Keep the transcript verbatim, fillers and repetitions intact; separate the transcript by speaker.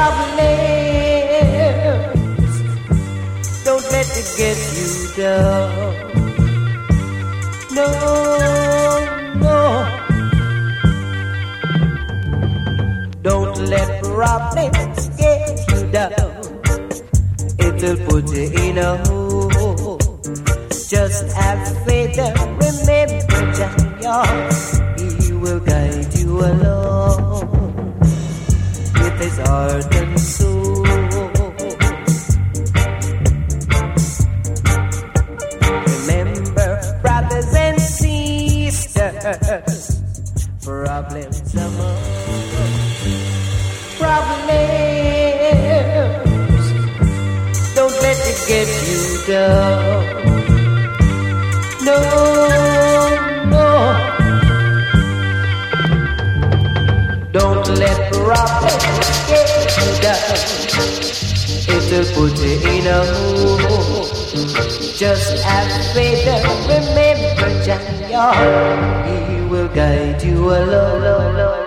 Speaker 1: problems. Don't let it get you down. No, no. Don't let problems get you down. It'll put you in a hole. Just have faith and remember Jah, He will guide you along with His heart and soul. Remember, brothers and sisters, problems among problems. Don't let it get you down. No, no. Don't let problems get you down. It'll put you in a mood. Just have faith and remember Jah, He will guide you along.